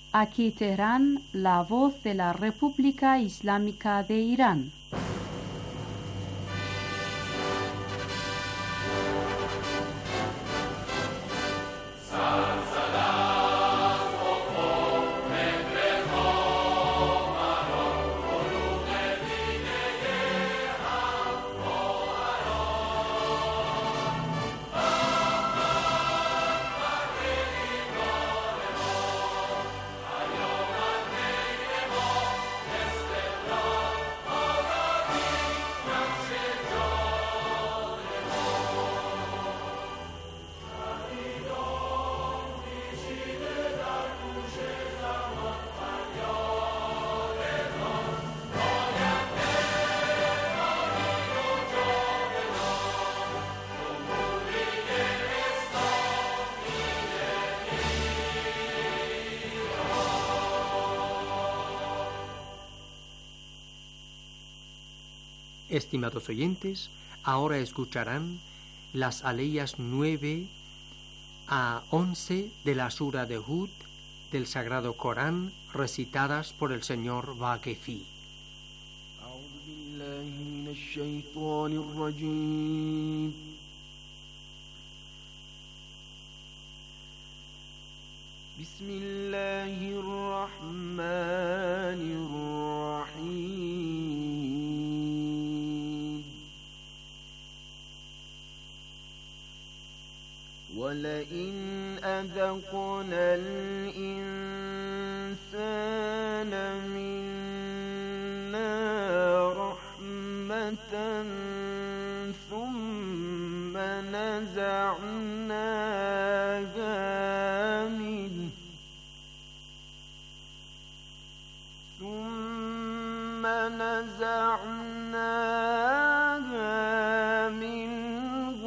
Aquí Teherán, la voz de la República Islámica de Irán. Estimados oyentes, ahora escucharán las aleyas 9 a 11 de la Sura de Hud del Sagrado Corán, recitadas por el señor Waqifi. ولئن أذقنا الإنسان منا رحمة ثم نزعناها منه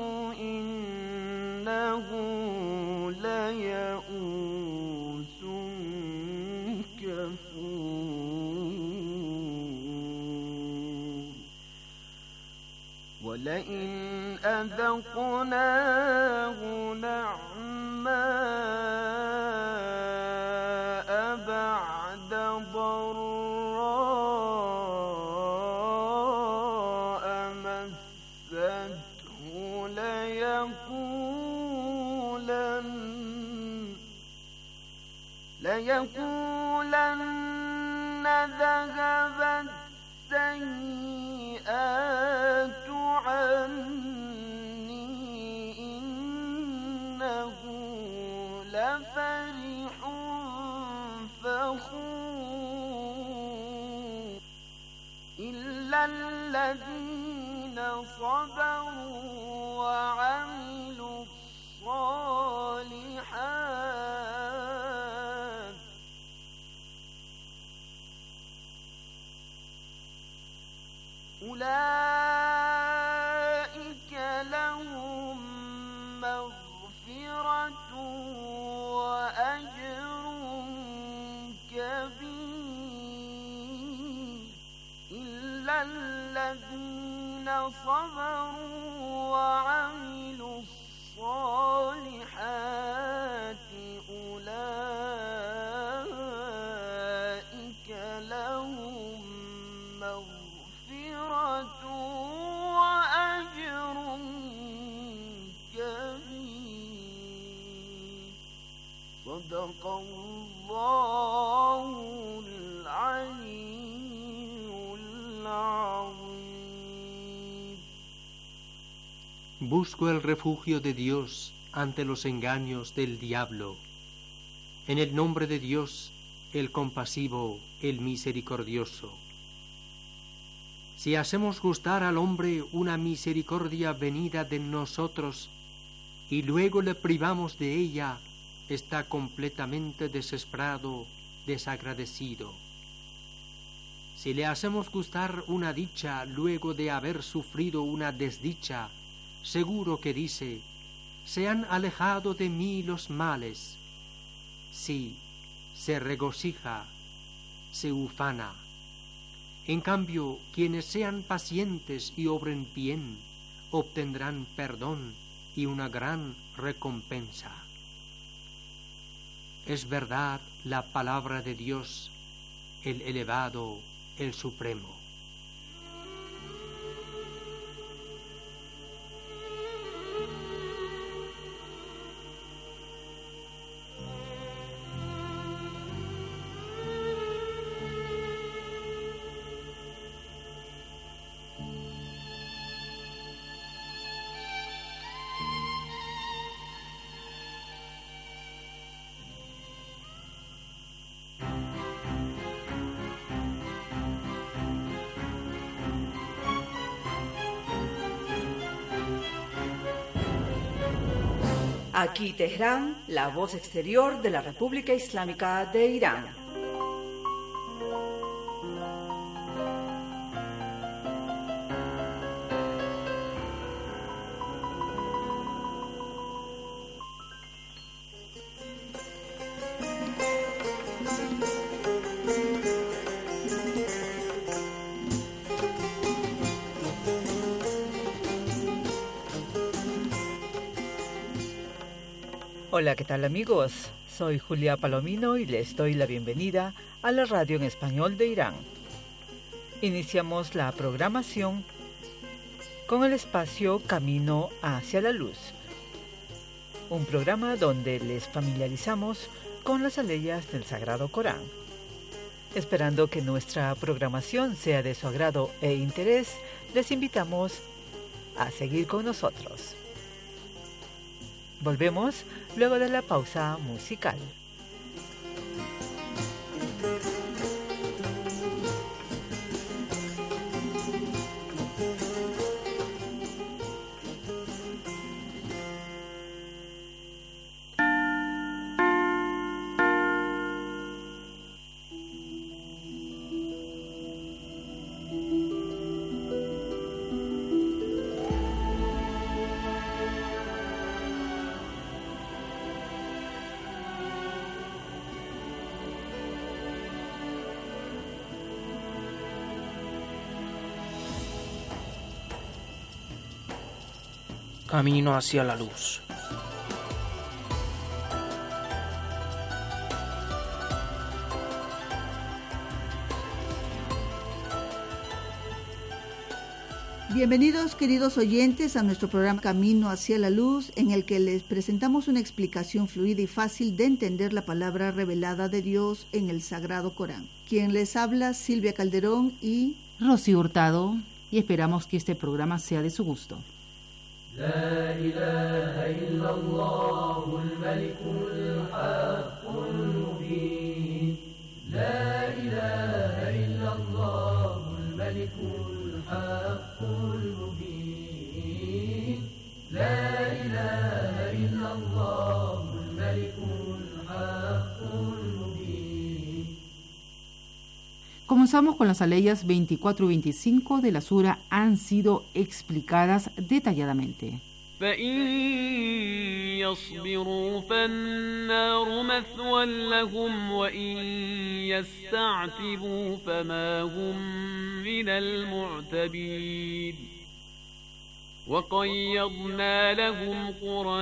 إنه ليئوس كفور ولئن أذقناه نعماء بعد ضراء مسته ليقولن ذهب السيئات عني إنه لفرح فخور إلا الذين صبروا وعملوا الصالحات أولئك لهم مغفرة وأجر كبير إلا الذين صبروا وعملوا الصالحات أولئك لهم مغفرة وأجر كبير صدق الله العلي العظيم. Busco el refugio de Dios ante los engaños del diablo. En el nombre de Dios, el compasivo, el misericordioso. Si hacemos gustar al hombre una misericordia venida de nosotros y luego le privamos de ella, está completamente desesperado, desagradecido. Si le hacemos gustar una dicha luego de haber sufrido una desdicha, seguro que dice: se han alejado de mí los males. Sí, se regocija, se ufana. En cambio, quienes sean pacientes y obren bien, obtendrán perdón y una gran recompensa. es verdad la palabra de Dios, el elevado, el supremo. Aquí Teherán, la voz exterior de la República Islámica de Irán. Hola, ¿qué tal amigos? Soy Julia Palomino y les doy la bienvenida a la radio en español de Irán. Iniciamos la programación con el espacio Camino hacia la Luz, un programa donde les familiarizamos con las aleyas del Sagrado Corán. Esperando que nuestra programación sea de su agrado e interés, les invitamos a seguir con nosotros. Volvemos luego de la pausa musical. Camino hacia la luz. Bienvenidos, queridos oyentes, a nuestro programa Camino hacia la Luz, en el que les presentamos una explicación fluida y fácil de entender la palabra revelada de Dios en el Sagrado Corán. Quien les habla, Silvia Calderón y Rocío Hurtado, y esperamos que este programa sea de su gusto. لا إله إلا الله الملك الحق المبين لا إله إلا الله الملك الحق المبين لا إله إلا الله الملك الحق المبين. Comenzamos con las aleyas 24 y 25 de la sura. Han sido explicadas detalladamente. فإن يصبروا فالنار مثوى لهم وإن يستعتبوا فما هم من المعتبين وقيضنا لهم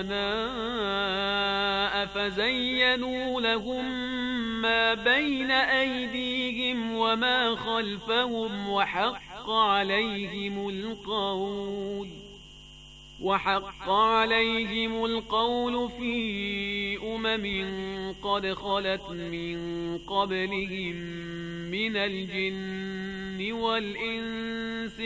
قرناء فزينوا لهم ما بين أيديهم وما خلفهم وحق عليهم القول في قد خلت من قبلهم من الجن والإنس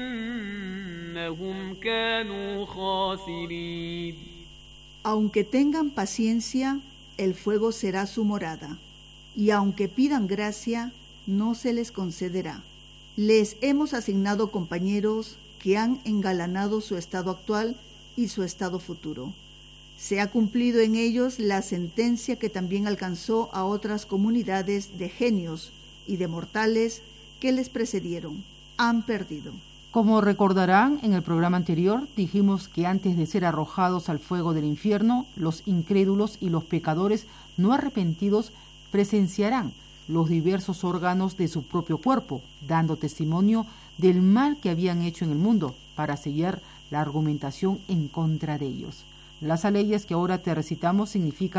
إنهم كانوا خاسرين. Aunque tengan paciencia, el fuego será su morada, y aunque pidan gracia, no se les concederá. Les hemos asignado compañeros que han engalanado su estado actual y su estado futuro. Se ha cumplido en ellos la sentencia que también alcanzó a otras comunidades de genios y de mortales que les precedieron. Han perdido. Como recordarán, en el programa anterior dijimos que antes de ser arrojados al fuego del infierno, los incrédulos y los pecadores no arrepentidos presenciarán los diversos órganos de su propio cuerpo, dando testimonio del mal que habían hecho en el mundo para sellar la argumentación en contra de ellos. Las aleyas que ahora te recitamos significa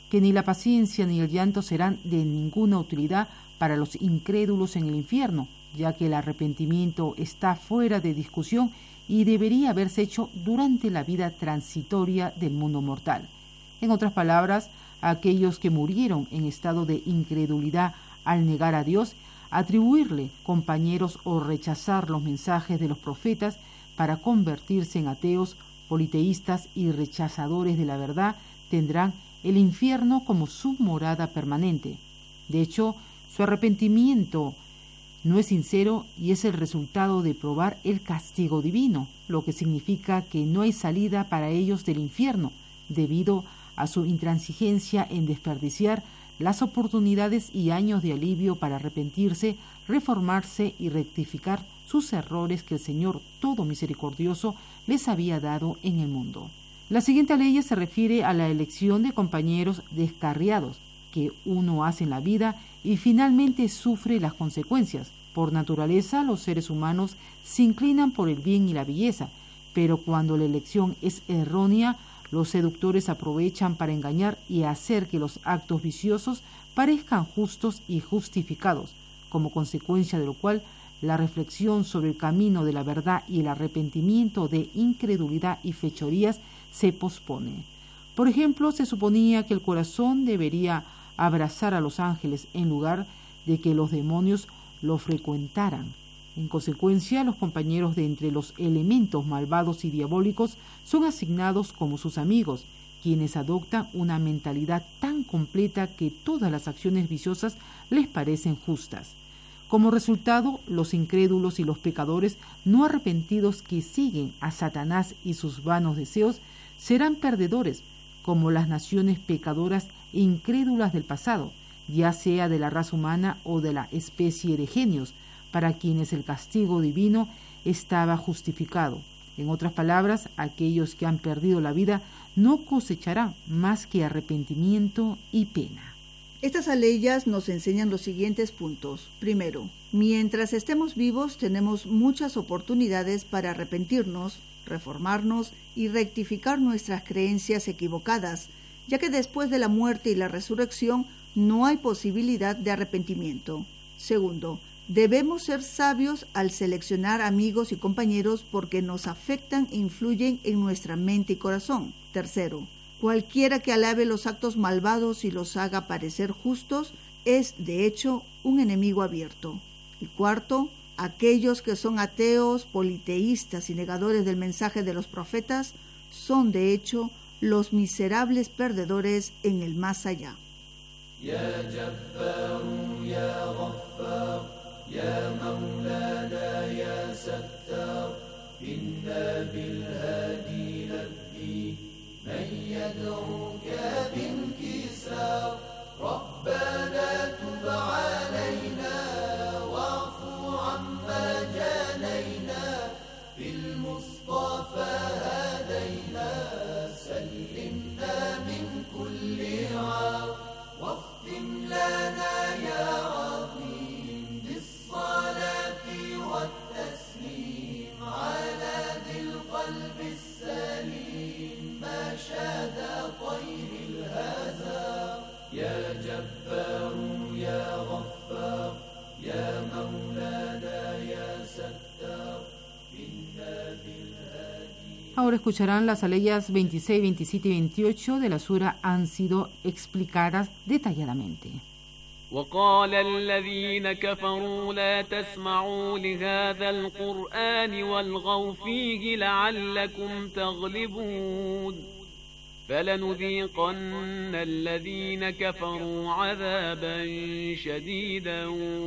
que ni la paciencia ni el llanto serán de ninguna utilidad para los incrédulos en el infierno, ya que el arrepentimiento está fuera de discusión y debería haberse hecho durante la vida transitoria del mundo mortal. En otras palabras, aquellos que murieron en estado de incredulidad al negar a Dios, atribuirle compañeros o rechazar los mensajes de los profetas para convertirse en ateos, politeístas y rechazadores de la verdad, tendrán el infierno como su morada permanente. De hecho, su arrepentimiento no es sincero y es el resultado de probar el castigo divino, lo que significa que no hay salida para ellos del infierno, debido a su intransigencia en desperdiciar las oportunidades y años de alivio para arrepentirse, reformarse y rectificar sus errores que el Señor Todo Misericordioso les había dado en el mundo. La siguiente ley se refiere a la elección de compañeros descarriados que uno hace en la vida y finalmente sufre las consecuencias. Por naturaleza, los seres humanos se inclinan por el bien y la belleza, pero cuando la elección es errónea, los seductores aprovechan para engañar y hacer que los actos viciosos parezcan justos y justificados, como consecuencia de lo cual la reflexión sobre el camino de la verdad y el arrepentimiento de incredulidad y fechorías se pospone. Por ejemplo, se suponía que el corazón debería abrazar a los ángeles en lugar de que los demonios lo frecuentaran. En consecuencia, los compañeros de entre los elementos malvados y diabólicos son asignados como sus amigos, quienes adoptan una mentalidad tan completa que todas las acciones viciosas les parecen justas. Como resultado, los incrédulos y los pecadores no arrepentidos que siguen a Satanás y sus vanos deseos serán perdedores, como las naciones pecadoras e incrédulas del pasado, ya sea de la raza humana o de la especie de genios, para quienes el castigo divino estaba justificado. En otras palabras, aquellos que han perdido la vida no cosecharán más que arrepentimiento y pena. Estas aleyas nos enseñan los siguientes puntos. Primero, mientras estemos vivos tenemos muchas oportunidades para arrepentirnos, reformarnos y rectificar nuestras creencias equivocadas, ya que después de la muerte y la resurrección no hay posibilidad de arrepentimiento. Segundo, debemos ser sabios al seleccionar amigos y compañeros porque nos afectan e influyen en nuestra mente y corazón. Tercero, cualquiera que alabe los actos malvados y los haga parecer justos es, de hecho, un enemigo abierto. Y cuarto, aquellos que son ateos, politeístas y negadores del mensaje de los profetas son, de hecho, los miserables perdedores en el más allá. Ya Jabbar, ya Ghaffar, ya Maulana, ya Sattar, inna bil hadi labbi, man yad'uka bin kisar, Rabbana tub alayna, wa'fu amma janayna, bil Mustafa hadayna, sallimna min kulli 'ar, واختم لنا يا عظيم بالصلاة والتسليم على ذي القلب السليم ما شاد طير الهزار يا جبار يا غفار يا مولانا يا ستار إنا بالهادي. Ahora escucharán las aleyas 26, 27 y 28 de la sura han sido explicadas detalladamente. وقال الذين كفروا لا تسمعوا لهذا القرآن والغوا فيه لعلكم تغلبون فلنذيقن الذين كفروا عذابا شديدا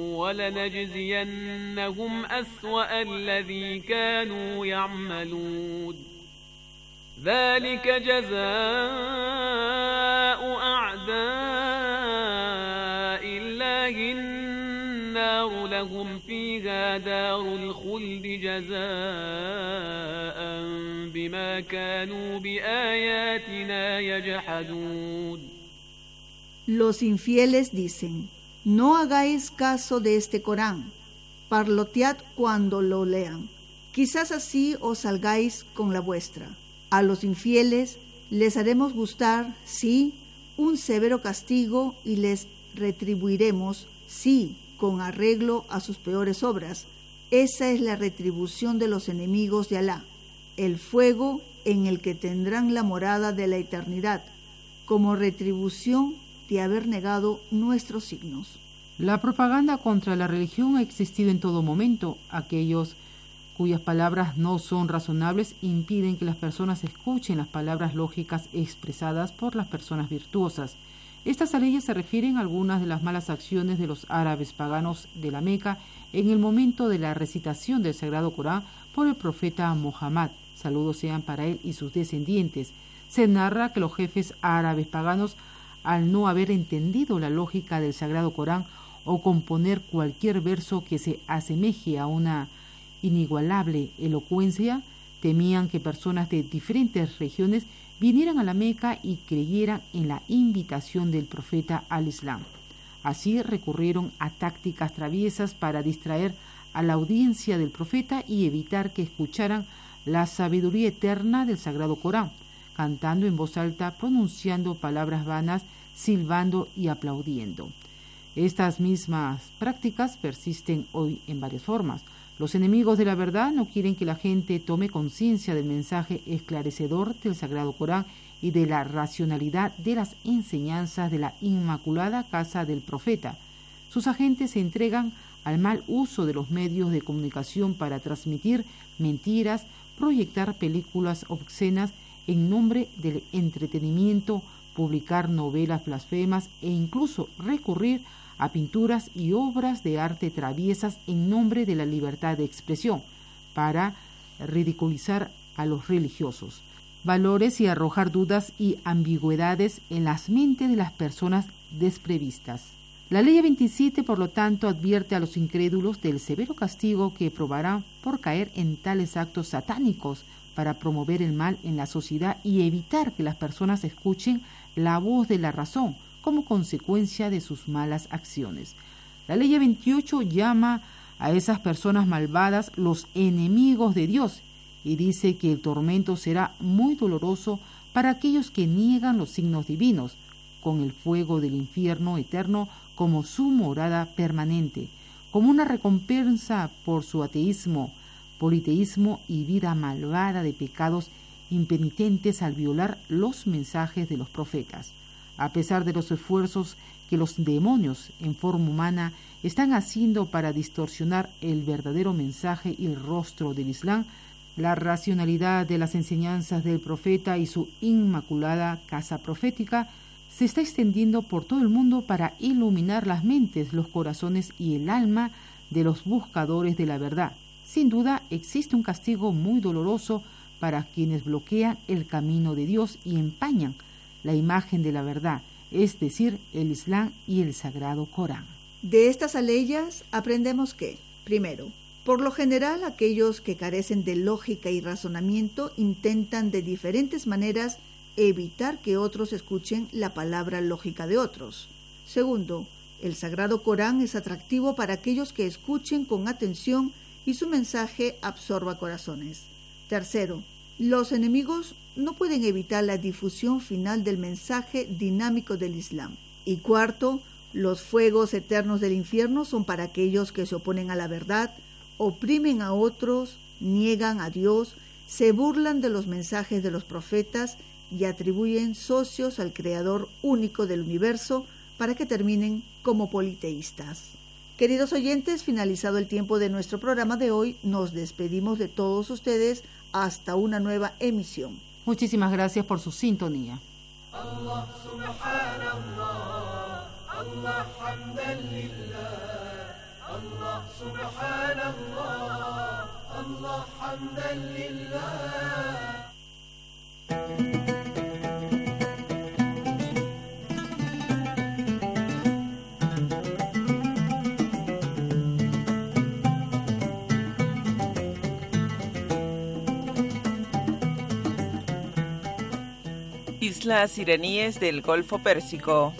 ولنجزينهم أسوأ الذي كانوا يعملون ذلك جزاء أعداء الله النار لهم فيها دار الخلد جزاء بما كانوا بآياتنا يجحدون. Los infieles dicen, no hagáis caso de este Corán, parlotead cuando lo lean, quizás así os salgáis con la vuestra. A los infieles les haremos gustar, sí, un severo castigo y les retribuiremos, sí, con arreglo a sus peores obras. Esa es la retribución de los enemigos de Alá, el fuego en el que tendrán la morada de la eternidad, como retribución de haber negado nuestros signos. La propaganda contra la religión ha existido en todo momento. Aquellos cuyas palabras no son razonables impiden que las personas escuchen las palabras lógicas expresadas por las personas virtuosas. Estas leyes se refieren a algunas de las malas acciones de los árabes paganos de la Meca en el momento de la recitación del Sagrado Corán por el profeta Muhammad. Saludos sean para él y sus descendientes. Se narra que los jefes árabes paganos, al no haber entendido la lógica del Sagrado Corán o componer cualquier verso que se asemeje a una inigualable elocuencia, temían que personas de diferentes regiones vinieran a la Meca y creyeran en la invitación del profeta al Islam. Así recurrieron a tácticas traviesas para distraer a la audiencia del profeta y evitar que escucharan la sabiduría eterna del Sagrado Corán, cantando en voz alta, pronunciando palabras vanas, silbando y aplaudiendo. Estas mismas prácticas persisten hoy en varias formas. Los enemigos de la verdad no quieren que la gente tome conciencia del mensaje esclarecedor del Sagrado Corán y de la racionalidad de las enseñanzas de la Inmaculada Casa del Profeta. Sus agentes se entregan al mal uso de los medios de comunicación para transmitir mentiras, proyectar películas obscenas en nombre del entretenimiento, publicar novelas blasfemas e incluso recurrir a pinturas y obras de arte traviesas en nombre de la libertad de expresión, para ridiculizar a los religiosos, valores y arrojar dudas y ambigüedades en las mentes de las personas desprevistas. La ley 27, por lo tanto, advierte a los incrédulos del severo castigo que probarán por caer en tales actos satánicos para promover el mal en la sociedad y evitar que las personas escuchen la voz de la razón como consecuencia de sus malas acciones. La ley 28 llama a esas personas malvadas los enemigos de Dios y dice que el tormento será muy doloroso para aquellos que niegan los signos divinos, con el fuego del infierno eterno como su morada permanente, como una recompensa por su ateísmo, politeísmo y vida malvada de pecados impenitentes al violar los mensajes de los profetas. A pesar de los esfuerzos que los demonios en forma humana están haciendo para distorsionar el verdadero mensaje y el rostro del Islam, la racionalidad de las enseñanzas del profeta y su inmaculada casa profética se está extendiendo por todo el mundo para iluminar las mentes, los corazones y el alma de los buscadores de la verdad. Sin duda, existe un castigo muy doloroso para quienes bloquean el camino de Dios y empañan la imagen de la verdad, es decir, el Islam y el Sagrado Corán. De estas aleyas aprendemos que, primero, por lo general aquellos que carecen de lógica y razonamiento intentan de diferentes maneras evitar que otros escuchen la palabra lógica de otros. Segundo, el Sagrado Corán es atractivo para aquellos que escuchen con atención y su mensaje absorba corazones. Tercero, los enemigos no pueden evitar la difusión final del mensaje dinámico del Islam. Y cuarto, los fuegos eternos del infierno son para aquellos que se oponen a la verdad, oprimen a otros, niegan a Dios, se burlan de los mensajes de los profetas y atribuyen socios al Creador único del universo para que terminen como politeístas. Queridos oyentes, finalizado el tiempo de nuestro programa de hoy, nos despedimos de todos ustedes hasta una nueva emisión. Muchísimas gracias por su sintonía. Allah subhanallah, Allah hamdan lillah, Allah subhanallah, Allah hamdan lillah. Islas iraníes del Golfo Pérsico.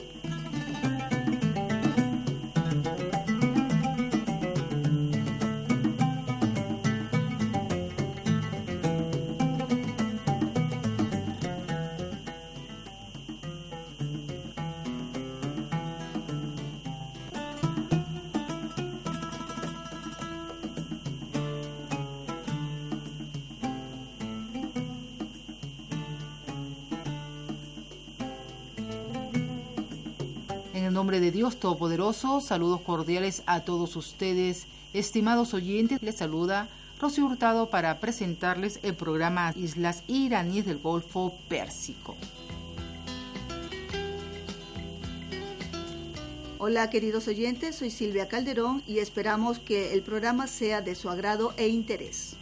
el nombre de Dios Todopoderoso, saludos cordiales a todos ustedes, estimados oyentes. Les saluda Rocío Hurtado para presentarles el programa Islas Iraníes del Golfo Pérsico. Hola queridos oyentes, soy Silvia Calderón y esperamos que el programa sea de su agrado e interés.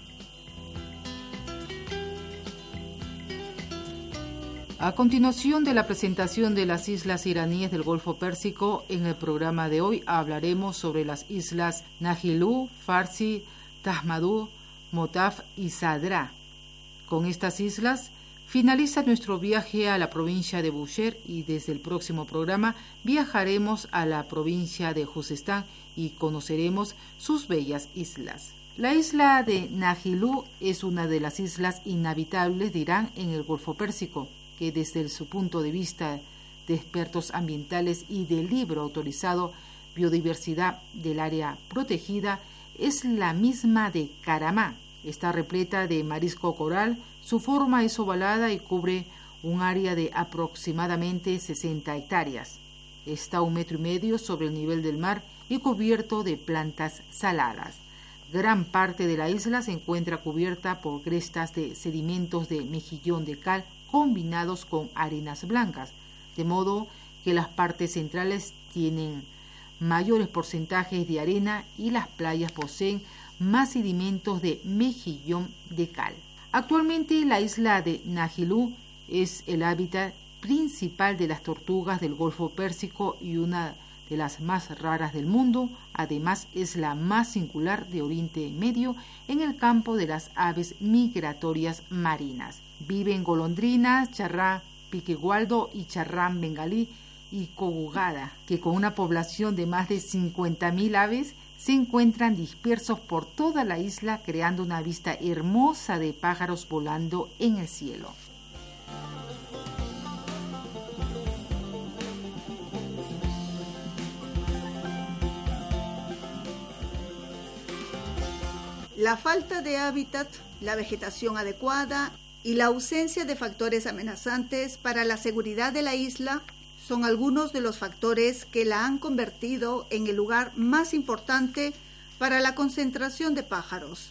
A continuación de la presentación de las islas iraníes del Golfo Pérsico, en el programa de hoy hablaremos sobre las islas Nahilú, Farsi, Tahmadú, Motaf y Sadra. Con estas islas finaliza nuestro viaje a la provincia de Bushehr y desde el próximo programa viajaremos a la provincia de Juzestán y conoceremos sus bellas islas. La isla de Nahilú es una de las islas inhabitables de Irán en el Golfo Pérsico, que desde su punto de vista de expertos ambientales y del libro autorizado Biodiversidad del Área Protegida, es la misma de Karamá. Está repleta de marisco coral, su forma es ovalada y cubre un área de aproximadamente 60 hectáreas. Está a 1,5 metros sobre el nivel del mar y cubierto de plantas saladas. Gran parte de la isla se encuentra cubierta por crestas de sedimentos de mejillón de cal combinados con arenas blancas, de modo que las partes centrales tienen mayores porcentajes de arena y las playas poseen más sedimentos de mejillón de cal. Actualmente la isla de Nahilú es el hábitat principal de las tortugas del Golfo Pérsico y una de las más raras del mundo. Además es la más singular de Oriente Medio en el campo de las aves migratorias marinas. Viven golondrinas, charrán piquegualdo y charrán bengalí y cogugada, que con una población de más de 50.000 aves se encuentran dispersos por toda la isla, creando una vista hermosa de pájaros volando en el cielo. La falta de hábitat, la vegetación adecuada y la ausencia de factores amenazantes para la seguridad de la isla son algunos de los factores que la han convertido en el lugar más importante para la concentración de pájaros.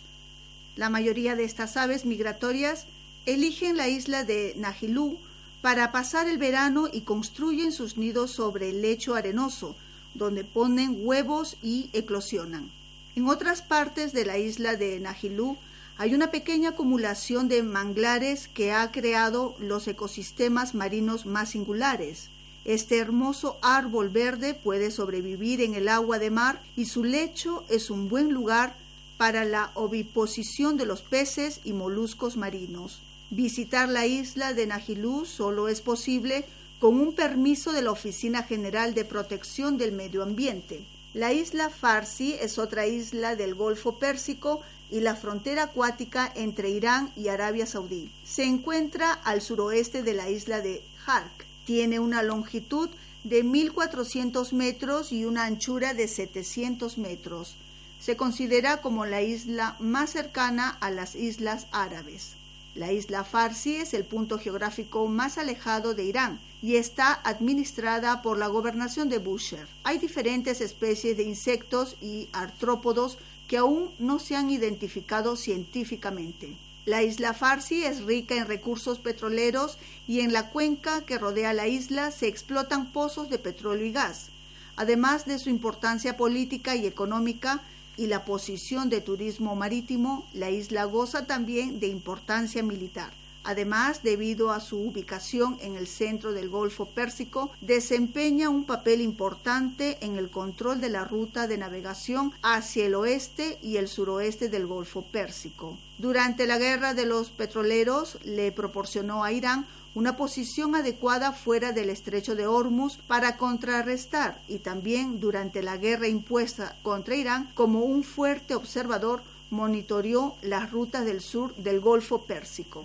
La mayoría de estas aves migratorias eligen la isla de Nahilú para pasar el verano y construyen sus nidos sobre el lecho arenoso, donde ponen huevos y eclosionan. En otras partes de la isla de Nahilú hay una pequeña acumulación de manglares que ha creado los ecosistemas marinos más singulares. Este hermoso árbol verde puede sobrevivir en el agua de mar y su lecho es un buen lugar para la oviposición de los peces y moluscos marinos. Visitar la isla de Nahilú solo es posible con un permiso de la Oficina General de Protección del Medio Ambiente. La isla Farsi es otra isla del Golfo Pérsico y la frontera acuática entre Irán y Arabia Saudí. Se encuentra al suroeste de la isla de Hark. Tiene una longitud de 1.400 metros y una anchura de 700 metros. Se considera como la isla más cercana a las islas árabes. La isla Farsi es el punto geográfico más alejado de Irán y está administrada por la gobernación de Bushehr. Hay diferentes especies de insectos y artrópodos que aún no se han identificado científicamente. La isla Farsi es rica en recursos petroleros y en la cuenca que rodea la isla se explotan pozos de petróleo y gas. Además de su importancia política y económica y la posición de turismo marítimo, la isla goza también de importancia militar. Además, debido a su ubicación en el centro del Golfo Pérsico, desempeña un papel importante en el control de la ruta de navegación hacia el oeste y el suroeste del Golfo Pérsico. Durante la Guerra de los Petroleros, le proporcionó a Irán una posición adecuada fuera del estrecho de Hormuz para contrarrestar, y también durante la guerra impuesta contra Irán, como un fuerte observador, monitoreó las rutas del sur del Golfo Pérsico.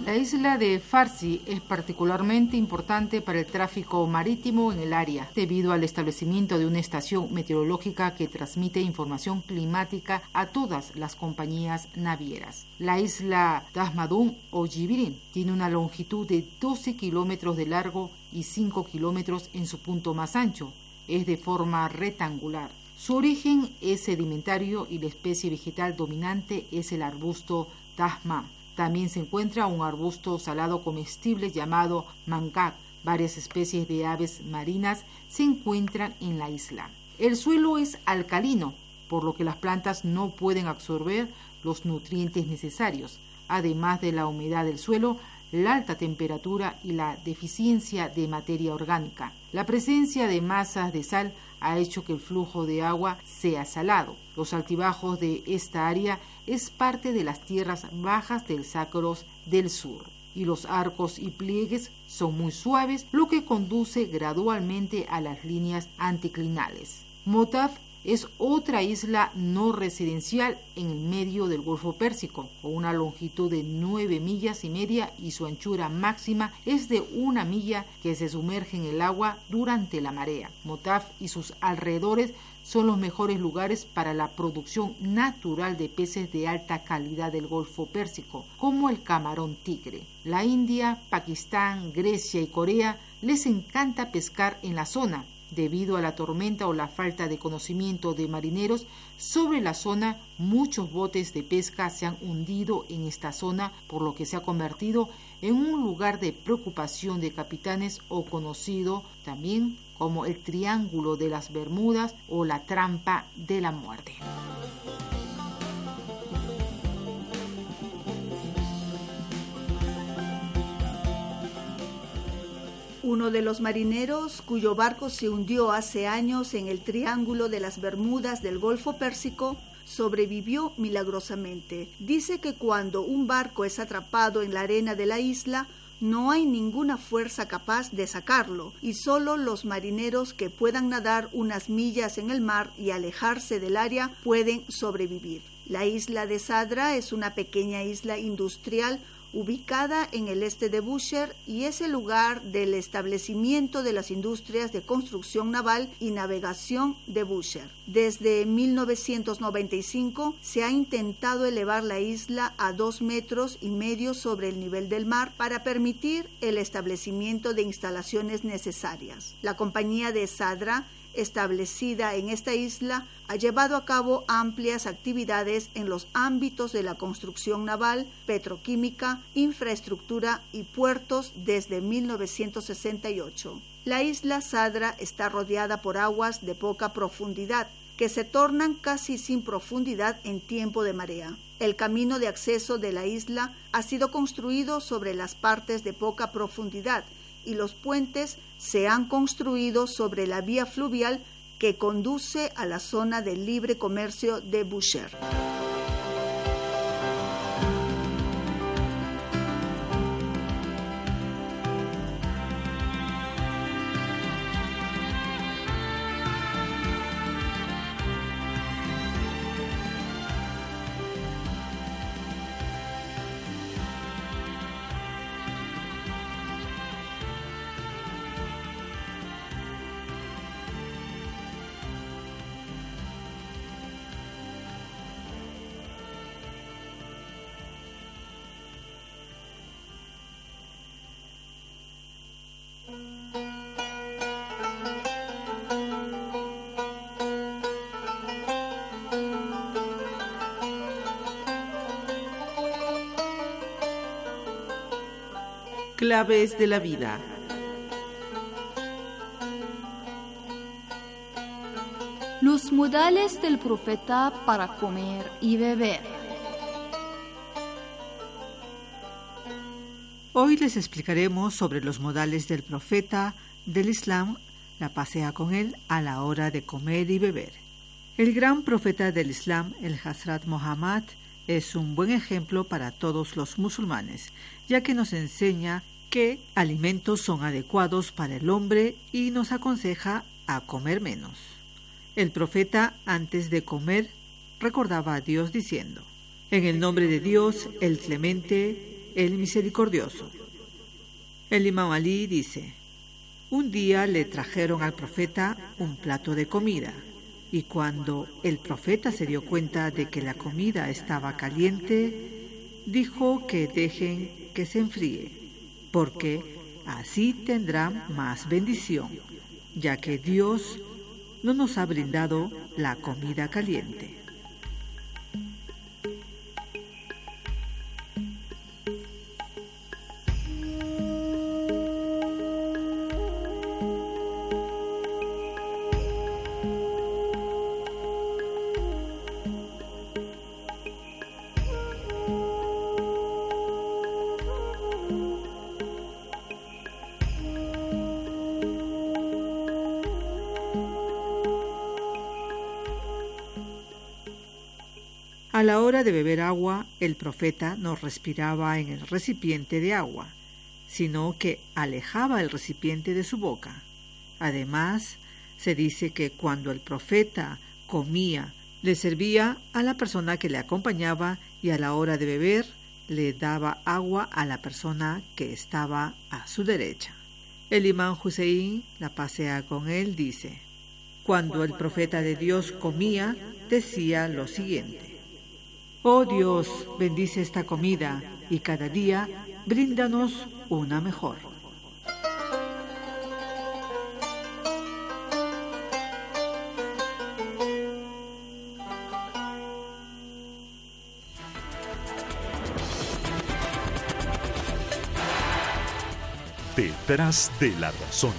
La isla de Farsi es particularmente importante para el tráfico marítimo en el área, debido al establecimiento de una estación meteorológica que transmite información climática a todas las compañías navieras. La isla Dahmadun o Jibirin tiene una longitud de 12 kilómetros de largo y 5 kilómetros en su punto más ancho. Es de forma rectangular. Su origen es sedimentario y la especie vegetal dominante es el arbusto Dahma. También se encuentra un arbusto salado comestible llamado mangak. Varias especies de aves marinas se encuentran en la isla. El suelo es alcalino, por lo que las plantas no pueden absorber los nutrientes necesarios. Además de la humedad del suelo, la alta temperatura y la deficiencia de materia orgánica. La presencia de masas de sal ha hecho que el flujo de agua sea salado. Los altibajos de esta área es parte de las tierras bajas del Zagros del Sur y los arcos y pliegues son muy suaves, lo que conduce gradualmente a las líneas anticlinales. Motaf es otra isla no residencial en el medio del Golfo Pérsico, con una longitud de 9 millas y media y su anchura máxima es de 1 milla que se sumerge en el agua durante la marea. Motaf y sus alrededores son los mejores lugares para la producción natural de peces de alta calidad del Golfo Pérsico, como el camarón tigre. La India, Pakistán, Grecia y Corea les encanta pescar en la zona. Debido a la tormenta o la falta de conocimiento de marineros sobre la zona, muchos botes de pesca se han hundido en esta zona, por lo que se ha convertido en un lugar de preocupación de capitanes o conocido también como el Triángulo de las Bermudas o la Trampa de la Muerte. Uno de los marineros cuyo barco se hundió hace años en el Triángulo de las Bermudas del Golfo Pérsico sobrevivió milagrosamente. Dice que cuando un barco es atrapado en la arena de la isla, no hay ninguna fuerza capaz de sacarlo y solo los marineros que puedan nadar unas millas en el mar y alejarse del área pueden sobrevivir. La isla de Sadra es una pequeña isla industrial ubicada en el este de Bushehr y es el lugar del establecimiento de las industrias de construcción naval y navegación de Bushehr. Desde 1995 se ha intentado elevar la isla a 2,5 metros sobre el nivel del mar para permitir el establecimiento de instalaciones necesarias. La compañía de Sadra, establecida en esta isla, ha llevado a cabo amplias actividades en los ámbitos de la construcción naval, petroquímica, infraestructura y puertos desde 1968. La isla Sadra está rodeada por aguas de poca profundidad, que se tornan casi sin profundidad en tiempo de marea. El camino de acceso de la isla ha sido construido sobre las partes de poca profundidad y los puentes se han construido sobre la vía fluvial que conduce a la zona de libre comercio de Bushehr. Claves de la vida. Los modales del profeta para comer y beber. Hoy les explicaremos sobre los modales del profeta del Islam, la paz sea con él, a la hora de comer y beber. El gran profeta del Islam, el Hazrat Muhammad, es un buen ejemplo para todos los musulmanes, ya que nos enseña qué alimentos son adecuados para el hombre y nos aconseja a comer menos. El profeta, antes de comer, recordaba a Dios diciendo: en el nombre de Dios, el clemente, el Misericordioso. El Imam Ali dice: un día le trajeron al profeta un plato de comida, y cuando el profeta se dio cuenta de que la comida estaba caliente, dijo que dejen que se enfríe, porque así tendrán más bendición, ya que Dios no nos ha brindado la comida caliente. A la hora de beber agua, el profeta no respiraba en el recipiente de agua, sino que alejaba el recipiente de su boca. Además, se dice que cuando el profeta comía, le servía a la persona que le acompañaba y a la hora de beber, le daba agua a la persona que estaba a su derecha. El imán Hussein, la paz sea con él, dice: cuando el profeta de Dios comía, decía lo siguiente: oh Dios, bendice esta comida y cada día bríndanos una mejor. Detrás de la razón.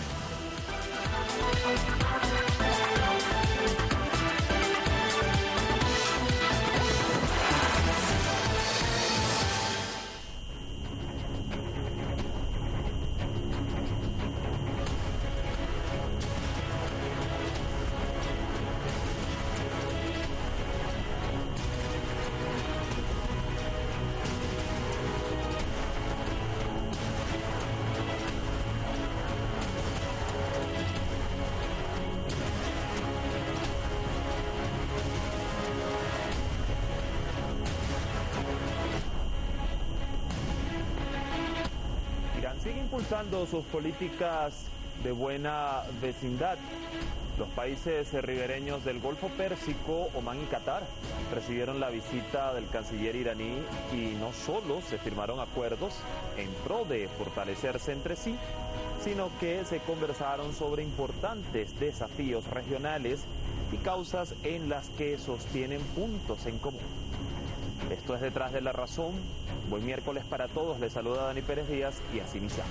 Sigue impulsando sus políticas de buena vecindad. Los países ribereños del Golfo Pérsico, Omán y Qatar, recibieron la visita del canciller iraní y no solo se firmaron acuerdos en pro de fortalecerse entre sí, sino que se conversaron sobre importantes desafíos regionales y causas en las que sostienen puntos en común. Esto es Detrás de la Razón. Buen miércoles para todos. Les saluda Dani Pérez Díaz y así iniciamos.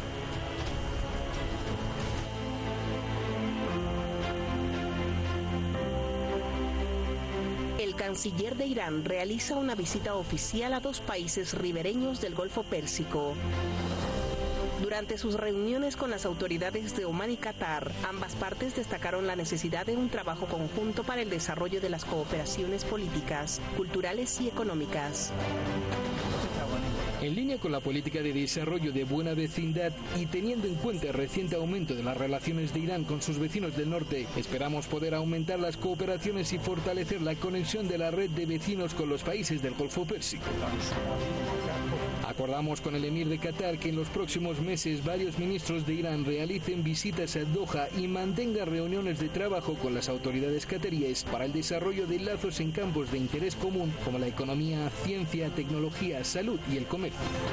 El canciller de Irán realiza una visita oficial a 2 países ribereños del Golfo Pérsico. Durante sus reuniones con las autoridades de Omán y Qatar, ambas partes destacaron la necesidad de un trabajo conjunto para el desarrollo de las cooperaciones políticas, culturales y económicas. En línea con la política de desarrollo de buena vecindad y teniendo en cuenta el reciente aumento de las relaciones de Irán con sus vecinos del norte, esperamos poder aumentar las cooperaciones y fortalecer la conexión de la red de vecinos con los países del Golfo Pérsico. Acordamos con el emir de Qatar que en los próximos meses varios ministros de Irán realicen visitas a Doha y mantengan reuniones de trabajo con las autoridades qataríes para el desarrollo de lazos en campos de interés común como la economía, ciencia, tecnología, salud y el comercio.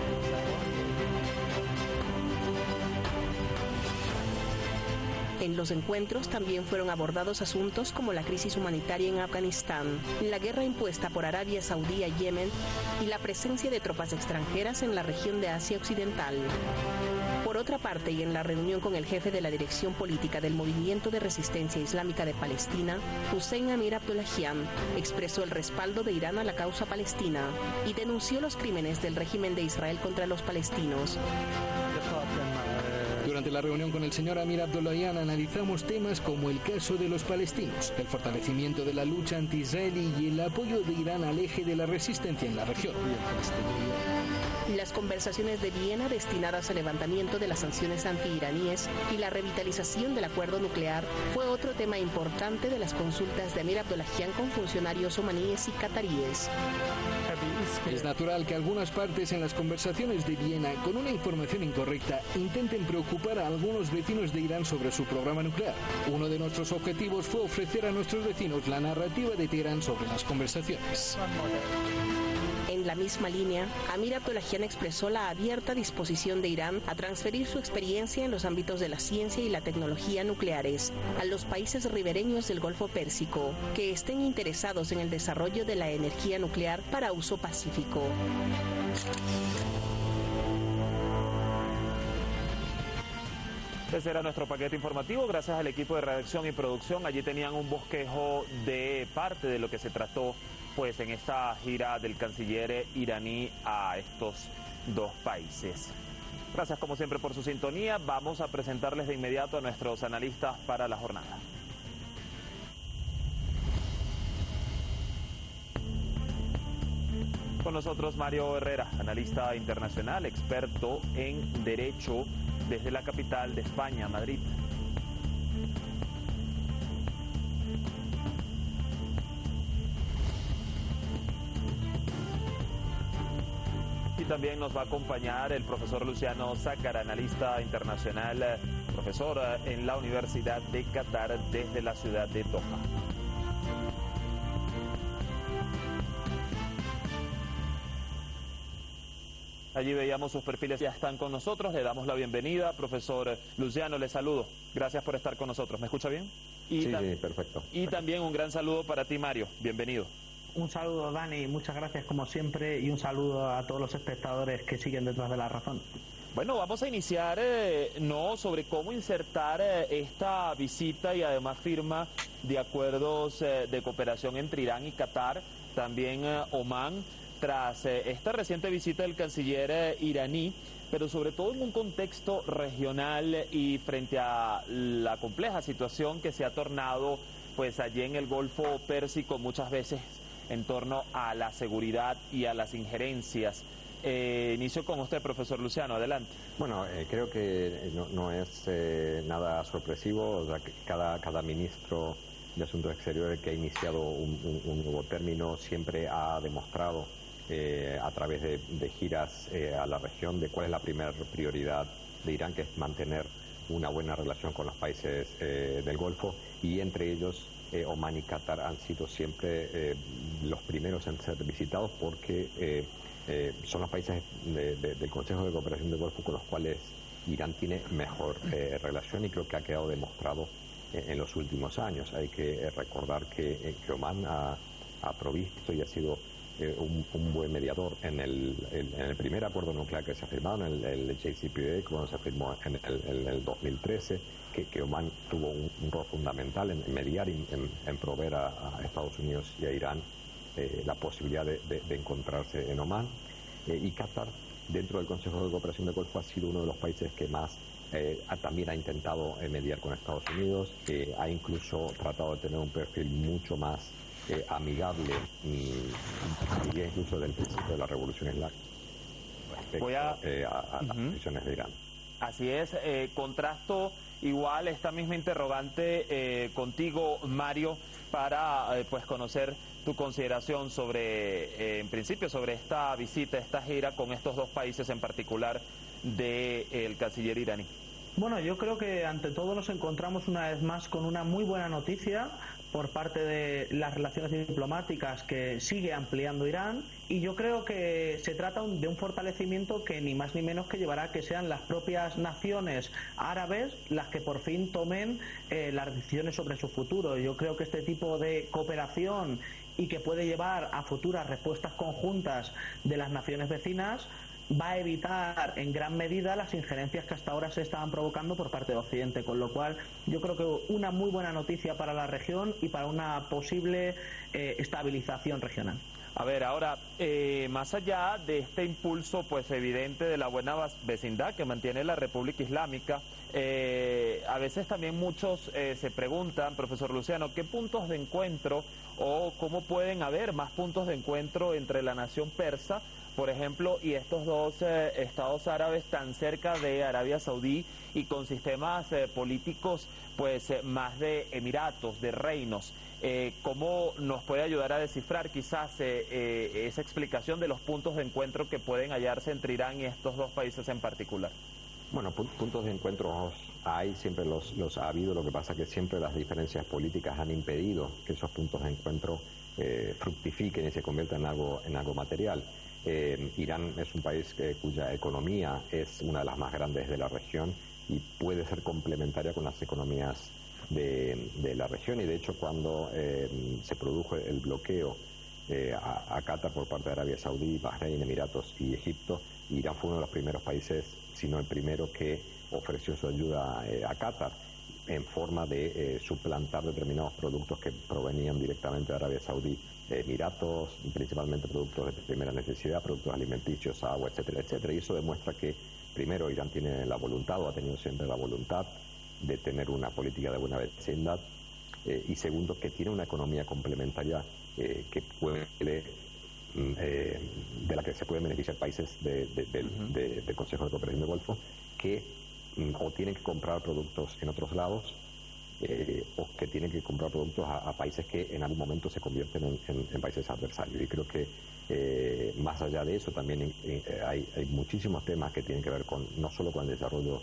En los encuentros también fueron abordados asuntos como la crisis humanitaria en Afganistán, la guerra impuesta por Arabia Saudí a Yemen y la presencia de tropas extranjeras en la región de Asia Occidental. Por otra parte, y en la reunión con el jefe de la dirección política del Movimiento de Resistencia Islámica de Palestina, Hussein Amir Abdollahian, expresó el respaldo de Irán a la causa palestina y denunció los crímenes del régimen de Israel contra los palestinos. Durante la reunión con el señor Amir Abdollahian analizamos temas como el caso de los palestinos, el fortalecimiento de la lucha anti-israelí y el apoyo de Irán al eje de la resistencia en la región. Las conversaciones de Viena destinadas al levantamiento de las sanciones antiiraníes y la revitalización del acuerdo nuclear fue otro tema importante de las consultas de Amir Abdollahian con funcionarios omaníes y cataríes. Es natural que algunas partes en las conversaciones de Viena, con una información incorrecta, intenten preocupar a algunos vecinos de Irán sobre su programa nuclear. Uno de nuestros objetivos fue ofrecer a nuestros vecinos la narrativa de Teherán sobre las conversaciones. En la misma línea, Amir Abdollahian expresó la abierta disposición de Irán a transferir su experiencia en los ámbitos de la ciencia y la tecnología nucleares a los países ribereños del Golfo Pérsico que estén interesados en el desarrollo de la energía nuclear para uso pacífico. Ese era nuestro paquete informativo, gracias al equipo de redacción y producción. Allí tenían un bosquejo de parte de lo que se trató pues en esta gira del canciller iraní a estos dos países. Gracias como siempre por su sintonía. Vamos a presentarles de inmediato a nuestros analistas para la jornada. Con nosotros Mario Herrera, analista internacional, experto en Derecho desde la capital de España, Madrid. Y también nos va a acompañar el profesor Luciano Zácar, analista internacional, profesor en la Universidad de Qatar desde la ciudad de Doha. Allí veíamos sus perfiles, ya están con nosotros, le damos la bienvenida. Profesor Luciano, le saludo. Gracias por estar con nosotros. ¿Me escucha bien? Sí, perfecto. Y también un gran saludo para ti, Mario. Bienvenido. Un saludo, Dani, muchas gracias como siempre y un saludo a todos los espectadores que siguen detrás de La Razón. Bueno, vamos a iniciar sobre cómo insertar esta visita y además firma de acuerdos de cooperación entre Irán y Qatar, también Omán, tras esta reciente visita del canciller iraní, pero sobre todo en un contexto regional y frente a la compleja situación que se ha tornado pues allí en el Golfo Pérsico muchas veces en torno a la seguridad y a las injerencias. Inicio con usted, profesor Luciano, adelante. Bueno, creo que no es nada sorpresivo, o sea, que cada ministro de Asuntos Exteriores que ha iniciado un nuevo término siempre ha demostrado a través de giras a la región de cuál es la primera prioridad de Irán, que es mantener una buena relación con los países del Golfo, y entre ellos Omán y Qatar han sido siempre los primeros en ser visitados porque son los países del Consejo de Cooperación del Golfo con los cuales Irán tiene mejor relación, y creo que ha quedado demostrado en los últimos años. Hay que recordar que Omán ha provisto y ha sido un buen mediador en el primer acuerdo nuclear que se ha firmado, en el JCPOA, cuando se firmó en el 2013, que Omán tuvo un rol fundamental en mediar y en proveer a Estados Unidos y a Irán la posibilidad de encontrarse en Omán. Y Qatar, dentro del Consejo de Cooperación del Golfo, ha sido uno de los países que más también ha intentado mediar con Estados Unidos, ha incluso tratado de tener un perfil mucho más amigable, diría incluso del principio de la Revolución Islámica respecto a las posiciones de Irán. Así es, contrasto igual esta misma interrogante contigo, Mario, para pues conocer tu consideración sobre, en principio, sobre esta visita, esta gira con estos dos países en particular del canciller iraní. Bueno, yo creo que ante todo nos encontramos una vez más con una muy buena noticia por parte de las relaciones diplomáticas que sigue ampliando Irán, y yo creo que se trata de un fortalecimiento que ni más ni menos que llevará a que sean las propias naciones árabes las que por fin tomen las decisiones sobre su futuro. Yo creo que este tipo de cooperación, y que puede llevar a futuras respuestas conjuntas de las naciones vecinas, va a evitar en gran medida las injerencias que hasta ahora se estaban provocando por parte de Occidente, con lo cual yo creo que una muy buena noticia para la región y para una posible estabilización regional. A ver, ahora, más allá de este impulso pues evidente de la buena vecindad que mantiene la República Islámica, a veces también muchos se preguntan, profesor Luciano, ¿qué puntos de encuentro o cómo pueden haber más puntos de encuentro entre la nación persa por ejemplo, y estos dos estados árabes tan cerca de Arabia Saudí y con sistemas políticos pues más de emiratos, de reinos. ¿Cómo nos puede ayudar a descifrar quizás esa explicación de los puntos de encuentro que pueden hallarse entre Irán y estos dos países en particular? Bueno, puntos de encuentro hay, siempre los ha habido, lo que pasa es que siempre las diferencias políticas han impedido que esos puntos de encuentro fructifiquen y se conviertan en algo material. Irán es un país cuya economía es una de las más grandes de la región y puede ser complementaria con las economías de la región, y de hecho cuando se produjo el bloqueo a Qatar por parte de Arabia Saudí, Bahrein, Emiratos y Egipto, Irán fue uno de los primeros países, si no el primero, que ofreció su ayuda a Qatar en forma de suplantar determinados productos que provenían directamente de Arabia Saudí, Emiratos, principalmente productos de primera necesidad, productos alimenticios, agua, etcétera, etcétera. Y eso demuestra que, primero, Irán tiene la voluntad, o ha tenido siempre la voluntad, de tener una política de buena vecindad, y segundo, que tiene una economía complementaria que puede, de la que se pueden beneficiar países del Consejo de Cooperación del Golfo, que o tienen que comprar productos en otros lados, o que tienen que comprar productos a países que en algún momento se convierten en países adversarios. Y creo que más allá de eso también hay muchísimos temas que tienen que ver no solo con el desarrollo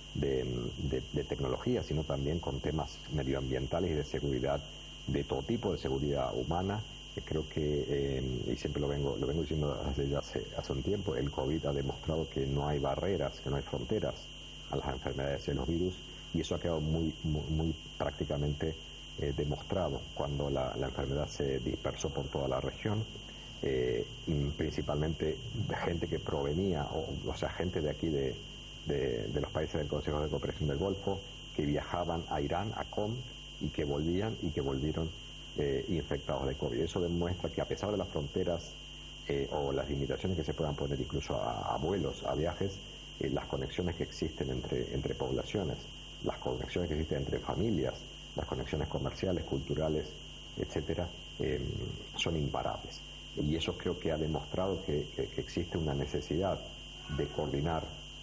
de tecnología, sino también con temas medioambientales y de seguridad, de todo tipo, de seguridad humana. Creo que, y siempre lo vengo diciendo desde ya hace un tiempo, el COVID ha demostrado que no hay barreras, que no hay fronteras a las enfermedades y a los virus, y eso ha quedado muy prácticamente demostrado cuando la enfermedad se dispersó por toda la región, principalmente de gente que provenía, o sea, gente de aquí de los países del Consejo de Cooperación del Golfo, que viajaban a Irán, a Qom, y que volvían y que volvieron infectados de COVID. Eso demuestra que, a pesar de las fronteras o las limitaciones que se puedan poner incluso a vuelos, a viajes, las conexiones que existen entre poblaciones, las conexiones que existen entre familias, las conexiones comerciales, culturales, etcétera, son imparables. Y eso creo que ha demostrado que existe una necesidad de coordinar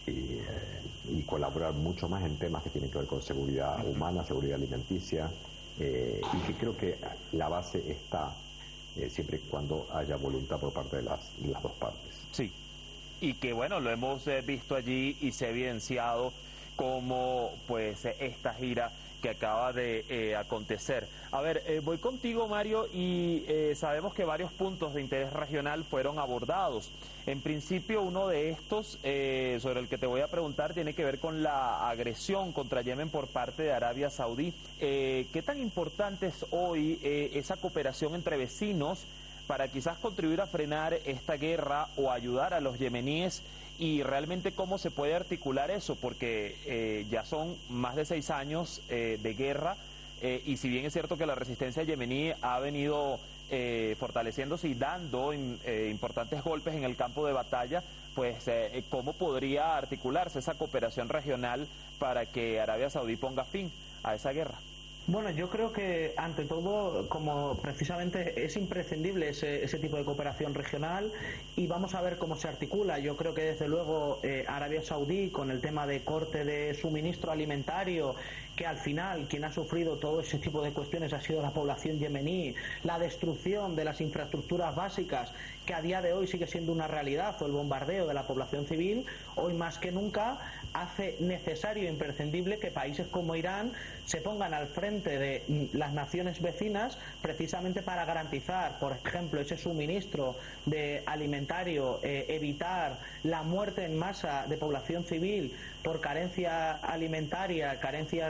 y colaborar mucho más en temas que tienen que ver con seguridad humana, seguridad alimenticia, y que creo que la base está siempre y cuando haya voluntad por parte de las dos partes. Sí, y que bueno, lo hemos visto allí y se ha evidenciado como pues esta gira que acaba de acontecer. A ver, voy contigo, Mario, y sabemos que varios puntos de interés regional fueron abordados. En principio, uno de estos, sobre el que te voy a preguntar, tiene que ver con la agresión contra Yemen por parte de Arabia Saudí. ¿Qué tan importante es hoy esa cooperación entre vecinos para quizás contribuir a frenar esta guerra o ayudar a los yemeníes? Y realmente cómo se puede articular eso, porque ya son más de 6 años de guerra, y si bien es cierto que la resistencia yemení ha venido fortaleciéndose y dando importantes golpes en el campo de batalla, pues cómo podría articularse esa cooperación regional para que Arabia Saudí ponga fin a esa guerra. Bueno, yo creo que ante todo, como precisamente es imprescindible ese tipo de cooperación regional, y vamos a ver cómo se articula. Yo creo que desde luego Arabia Saudí, con el tema de corte de suministro alimentario, que al final quien ha sufrido todo ese tipo de cuestiones ha sido la población yemení, la destrucción de las infraestructuras básicas, que a día de hoy sigue siendo una realidad, o el bombardeo de la población civil, hoy más que nunca hace necesario e imprescindible que países como Irán se pongan al frente de las naciones vecinas, precisamente para garantizar, por ejemplo, ese suministro de alimentario, evitar la muerte en masa de población civil por carencia alimentaria, carestía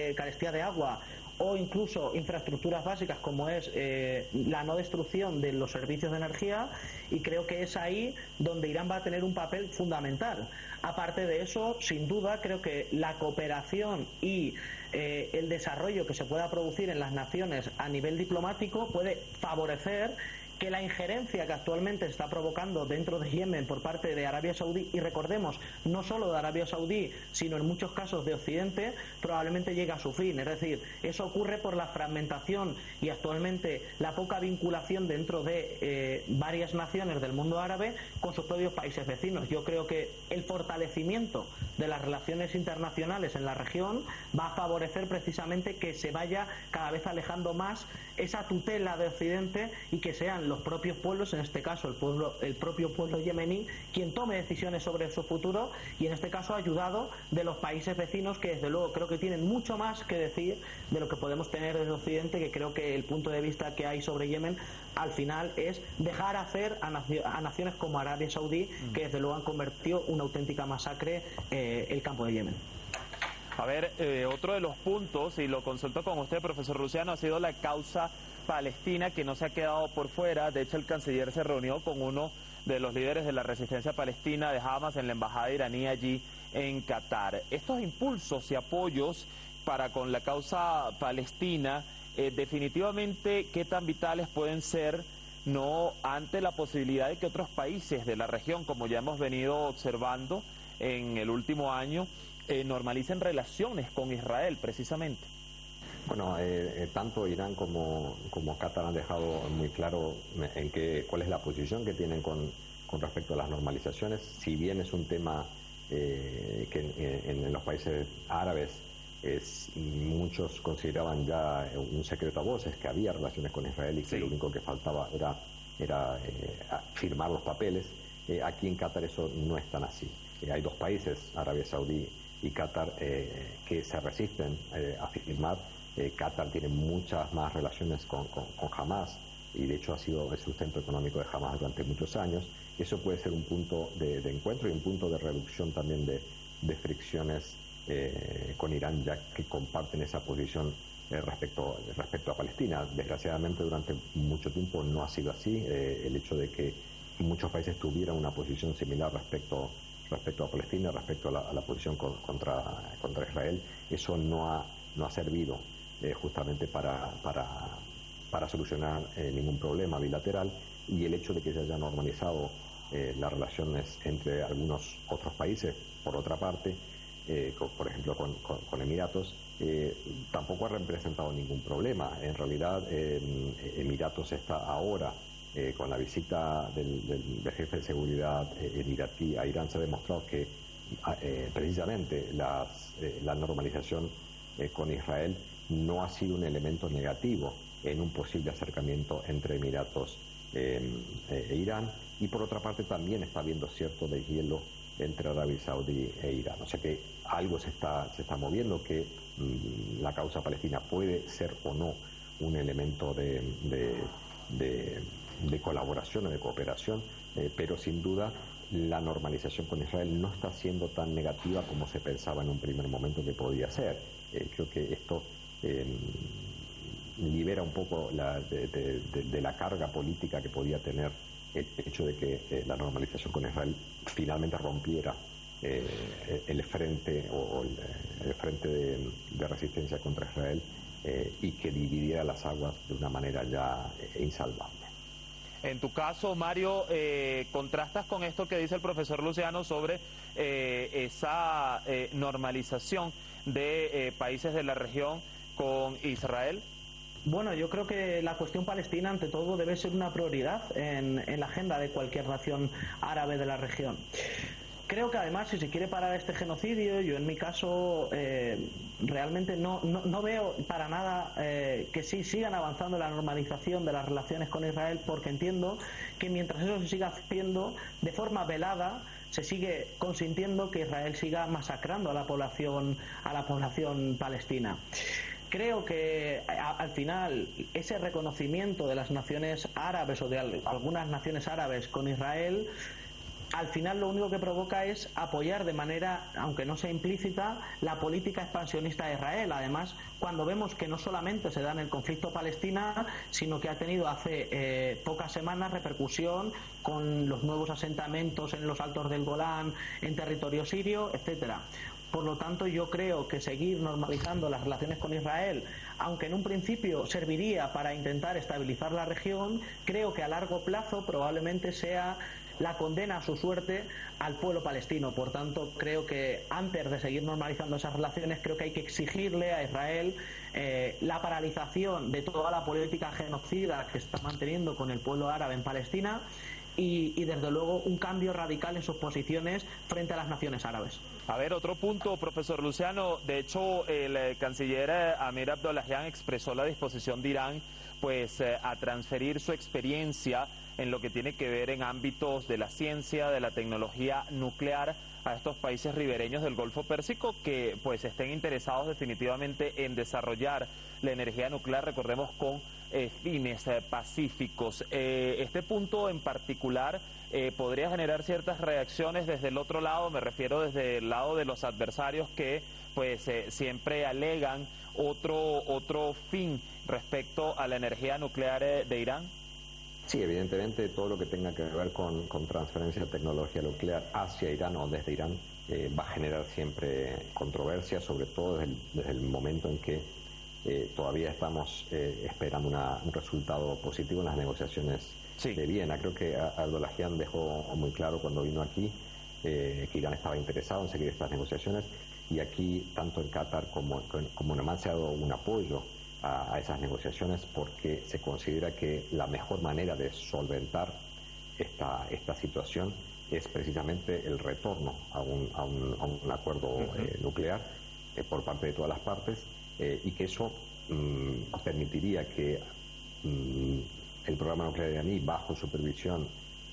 de agua, o incluso infraestructuras básicas como es la no destrucción de los servicios de energía, y creo que es ahí donde Irán va a tener un papel fundamental. Aparte de eso, sin duda, creo que la cooperación y el desarrollo que se pueda producir en las naciones a nivel diplomático puede favorecer que la injerencia que actualmente está provocando dentro de Yemen por parte de Arabia Saudí, y recordemos, no solo de Arabia Saudí, sino en muchos casos de Occidente, probablemente llegue a su fin. Es decir, eso ocurre por la fragmentación y actualmente la poca vinculación dentro de varias naciones del mundo árabe con sus propios países vecinos. Yo creo que el fortalecimiento de las relaciones internacionales en la región va a favorecer precisamente que se vaya cada vez alejando más esa tutela de Occidente y que sean los propios pueblos, en este caso el propio pueblo yemení, quien tome decisiones sobre su futuro, y en este caso ayudado de los países vecinos, que desde luego creo que tienen mucho más que decir de lo que podemos tener desde Occidente, que creo que el punto de vista que hay sobre Yemen al final es dejar hacer a naciones como Arabia Saudí, que desde luego han convertido una auténtica masacre el campo de Yemen. A ver, otro de los puntos, y lo consulto con usted, profesor Luciano, ha sido la causa palestina, que no se ha quedado por fuera. De hecho, el canciller se reunió con uno de los líderes de la resistencia palestina de Hamas en la embajada iraní allí en Qatar. Estos impulsos y apoyos para con la causa palestina, definitivamente, ¿qué tan vitales pueden ser, no ante la posibilidad de que otros países de la región, como ya hemos venido observando en el último año, normalicen relaciones con Israel, precisamente? Bueno, tanto Irán como Qatar han dejado muy claro cuál es la posición que tienen con respecto a las normalizaciones. Si bien es un tema que en los países árabes muchos consideraban ya un secreto a voces, que había relaciones con Israel y que lo único que faltaba era firmar los papeles, aquí en Qatar eso no es tan así. Hay dos países, Arabia Saudí y Qatar, que se resisten a firmar. Qatar tiene muchas más relaciones con Hamas, y de hecho ha sido el sustento económico de Hamas durante muchos años. Eso puede ser un punto de encuentro y un punto de reducción también de fricciones con Irán, ya que comparten esa posición respecto a Palestina. Desgraciadamente durante mucho tiempo no ha sido así. El hecho de que muchos países tuvieran una posición similar respecto a Palestina, respecto a la posición contra Israel, eso no ha servido justamente para solucionar ningún problema bilateral, y el hecho de que se haya normalizado las relaciones entre algunos otros países, por otra parte, por ejemplo con Emiratos, tampoco ha representado ningún problema. En realidad Emiratos está ahora con la visita del jefe de seguridad emiratí a Irán. Se ha demostrado que precisamente la normalización con Israel no ha sido un elemento negativo en un posible acercamiento entre Emiratos e Irán, y por otra parte también está habiendo cierto deshielo entre Arabia Saudí e Irán. O sea que algo se está moviendo, que la causa palestina puede ser o no un elemento de colaboración o de cooperación, pero sin duda la normalización con Israel no está siendo tan negativa como se pensaba en un primer momento que podía ser. Creo que esto libera un poco de la carga política que podía tener el hecho de que la normalización con Israel finalmente rompiera el frente el frente de resistencia contra Israel, y que dividiera las aguas de una manera ya insalvable. En tu caso, Mario, contrastas con esto que dice el profesor Luciano sobre esa normalización de países de la región con Israel. Bueno, yo creo que la cuestión palestina, ante todo, debe ser una prioridad en la agenda de cualquier nación árabe de la región. Creo que además, si se quiere parar este genocidio, yo en mi caso realmente no veo para nada que sigan avanzando la normalización de las relaciones con Israel, porque entiendo que mientras eso se siga haciendo de forma velada, se sigue consintiendo que Israel siga masacrando a la población palestina. Creo que al final ese reconocimiento de las naciones árabes o de algunas naciones árabes con Israel, al final lo único que provoca es apoyar de manera, aunque no sea implícita, la política expansionista de Israel. Además, cuando vemos que no solamente se da en el conflicto Palestina, sino que ha tenido hace pocas semanas repercusión con los nuevos asentamientos en los altos del Golán, en territorio sirio, etcétera. Por lo tanto, yo creo que seguir normalizando las relaciones con Israel, aunque en un principio serviría para intentar estabilizar la región, creo que a largo plazo probablemente sea la condena a su suerte al pueblo palestino. Por tanto, creo que antes de seguir normalizando esas relaciones, creo que hay que exigirle a Israel la paralización de toda la política genocida que está manteniendo con el pueblo árabe en Palestina y desde luego un cambio radical en sus posiciones frente a las naciones árabes. A ver, otro punto, profesor Luciano. De hecho, el canciller Amir Abdollahian expresó la disposición de Irán pues a transferir su experiencia en lo que tiene que ver en ámbitos de la ciencia, de la tecnología nuclear a estos países ribereños del Golfo Pérsico que pues estén interesados definitivamente en desarrollar la energía nuclear, recordemos, con fines pacíficos. Este punto en particular podría generar ciertas reacciones desde el otro lado, me refiero desde el lado de los adversarios que pues siempre alegan otro fin respecto a la energía nuclear de Irán. Sí, evidentemente todo lo que tenga que ver con transferencia de tecnología nuclear hacia Irán o desde Irán va a generar siempre controversia, sobre todo desde el momento en que todavía estamos esperando un resultado positivo en las negociaciones de Viena. Creo que Abdollahian dejó muy claro cuando vino aquí que Irán estaba interesado en seguir estas negociaciones, y aquí tanto en Qatar como en Oman se ha dado un apoyo a esas negociaciones porque se considera que la mejor manera de solventar esta situación es precisamente el retorno a un acuerdo nuclear por parte de todas las partes, y que eso permitiría que el programa nuclear iraní, bajo supervisión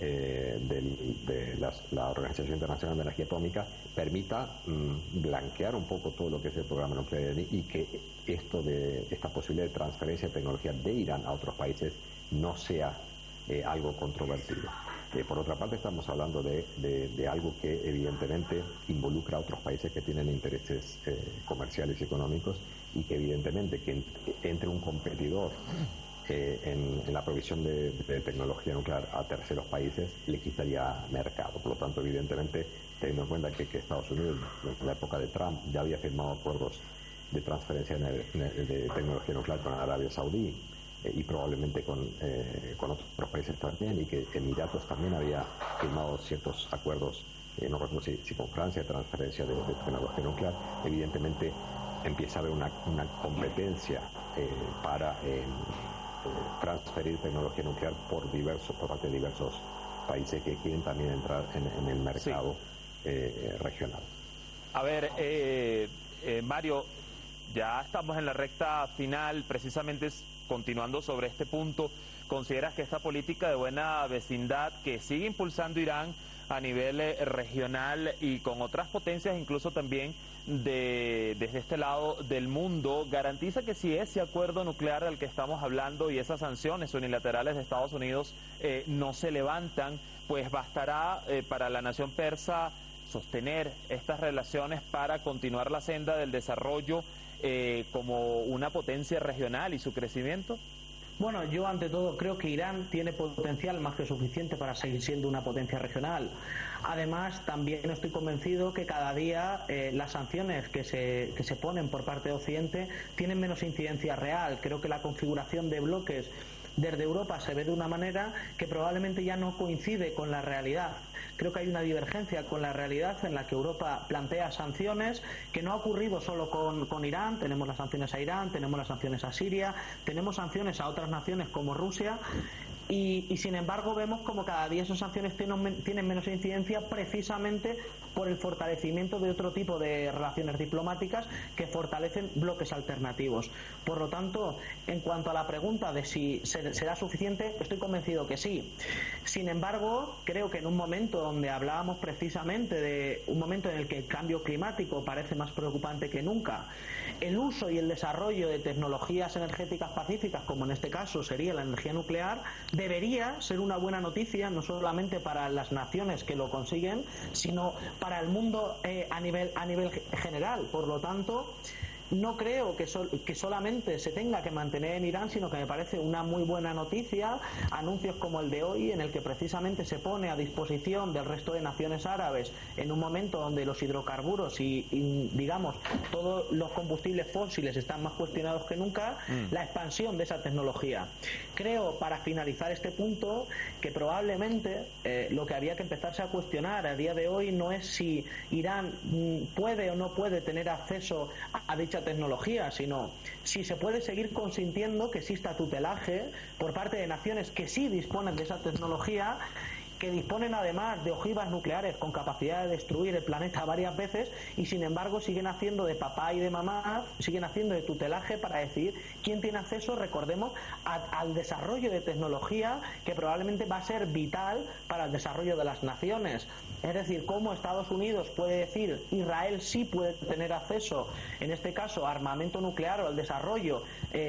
de la Organización Internacional de Energía Atómica, permita blanquear un poco todo lo que es el programa nuclear iraní, y que esta posibilidad de transferencia de tecnología de Irán a otros países no sea algo controvertido. Por otra parte, estamos hablando de algo que evidentemente involucra a otros países que tienen intereses comerciales y económicos, y que evidentemente que entre un competidor en la provisión de tecnología nuclear a terceros países le quitaría mercado. Por lo tanto, evidentemente, teniendo en cuenta que Estados Unidos en la época de Trump ya había firmado acuerdos de transferencia de tecnología nuclear con Arabia Saudí y probablemente con otros países también, y que Emiratos también había firmado ciertos acuerdos, no recuerdo si con Francia, de transferencia de tecnología nuclear, evidentemente empieza a haber una competencia para transferir tecnología nuclear por parte de diversos países que quieren también entrar en el mercado regional. A ver, Mario, ya estamos en la recta final, precisamente continuando sobre este punto. ¿Consideras que esta política de buena vecindad que sigue impulsando Irán a nivel regional y con otras potencias, incluso también desde este lado del mundo, garantiza que si ese acuerdo nuclear del que estamos hablando y esas sanciones unilaterales de Estados Unidos no se levantan, pues bastará para la nación persa sostener estas relaciones para continuar la senda del desarrollo como una potencia regional y su crecimiento? Bueno, yo ante todo creo que Irán tiene potencial más que suficiente para seguir siendo una potencia regional. Además, también estoy convencido que cada día las sanciones que se ponen por parte de Occidente tienen menos incidencia real. Creo que la configuración de bloques desde Europa se ve de una manera que probablemente ya no coincide con la realidad. Creo que hay una divergencia con la realidad en la que Europa plantea sanciones, que no ha ocurrido solo con Irán. Tenemos las sanciones a Irán, tenemos las sanciones a Siria, tenemos sanciones a otras naciones como Rusia, y sin embargo vemos como cada día esas sanciones tienen menos incidencia precisamente por el fortalecimiento de otro tipo de relaciones diplomáticas que fortalecen bloques alternativos. Por lo tanto, en cuanto a la pregunta de si será suficiente, estoy convencido que sí. Sin embargo, creo que en un momento donde hablábamos precisamente de un momento en el que el cambio climático parece más preocupante que nunca, el uso y el desarrollo de tecnologías energéticas pacíficas, como en este caso sería la energía nuclear, debería ser una buena noticia no solamente para las naciones que lo consiguen, sino para el mundo a nivel general. Por lo tanto, no creo que solamente se tenga que mantener en Irán, sino que me parece una muy buena noticia anuncios como el de hoy, en el que precisamente se pone a disposición del resto de naciones árabes, en un momento donde los hidrocarburos y digamos todos los combustibles fósiles están más cuestionados que nunca, la expansión de esa tecnología. Creo, para finalizar este punto, que probablemente lo que había que empezarse a cuestionar a día de hoy no es si Irán puede o no puede tener acceso a dicha tecnología, sino si se puede seguir consintiendo que exista tutelaje por parte de naciones que sí disponen de esa tecnología, que disponen además de ojivas nucleares con capacidad de destruir el planeta varias veces, y sin embargo siguen haciendo de papá y de mamá, siguen haciendo de tutelaje para decidir quién tiene acceso, recordemos, al desarrollo de tecnología que probablemente va a ser vital para el desarrollo de las naciones. Es decir, cómo Estados Unidos puede decir Israel sí puede tener acceso, en este caso, a armamento nuclear o al desarrollo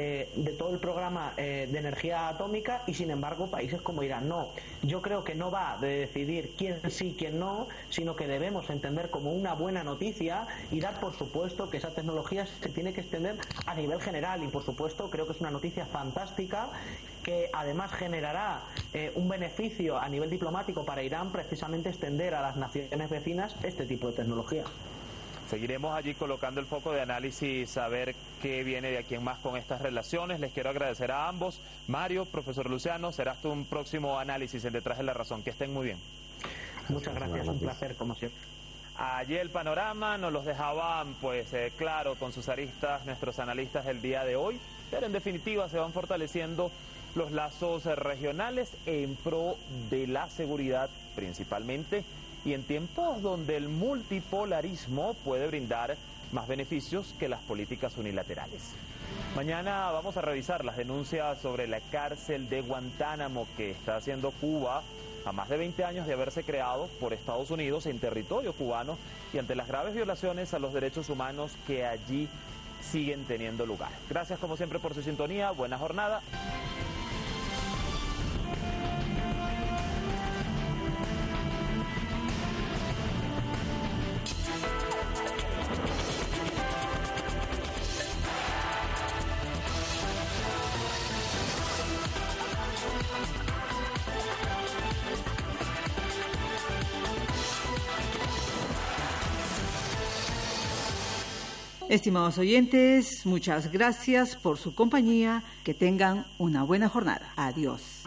de todo el programa de energía atómica, y sin embargo países como Irán no. Yo creo que no va de decidir quién sí, quién no, sino que debemos entender como una buena noticia y dar por supuesto que esa tecnología se tiene que extender a nivel general, y por supuesto creo que es una noticia fantástica que además generará un beneficio a nivel diplomático para Irán, precisamente extender a las naciones vecinas este tipo de tecnología. Seguiremos allí colocando el foco de análisis a ver qué viene de aquí en más con estas relaciones. Les quiero agradecer a ambos. Mario, profesor Luciano, será hasta un próximo análisis en Detrás de la Razón. Que estén muy bien. Muchas gracias, un placer como siempre. Allí el panorama nos los dejaban claro con sus aristas nuestros analistas del día de hoy, pero en definitiva se van fortaleciendo los lazos regionales en pro de la seguridad principalmente, y en tiempos donde el multipolarismo puede brindar más beneficios que las políticas unilaterales. Mañana vamos a revisar las denuncias sobre la cárcel de Guantánamo que está haciendo Cuba a más de 20 años de haberse creado por Estados Unidos en territorio cubano, y ante las graves violaciones a los derechos humanos que allí siguen teniendo lugar. Gracias como siempre por su sintonía, buena jornada. Estimados oyentes, muchas gracias por su compañía. Que tengan una buena jornada. Adiós.